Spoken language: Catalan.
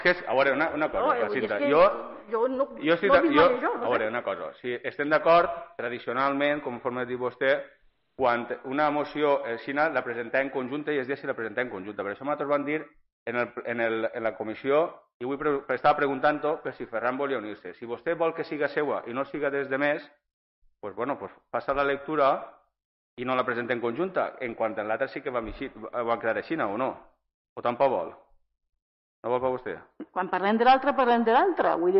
A veure, una cosa, Jacinta. Jo no visc mai això. A veure, una cosa. Si estem d'acord, tradicionalment, conforme diu vostè, quan una moció aixina la presentem en conjunta i es dia si la presentem en conjunta. Per això nosaltres vam dir en la comissió, i avui estava preguntant-ho per si Ferran volia unir-se. Si vostè vol que siga seua i no siga des de més, doncs passa la lectura i no la presenta en conjunta. En quant a l'altre sí que vam quedar així, o no? O tampoc vol? No vol per vostè? Quan parlem de l'altre, parlem de l'altre. Vull dir,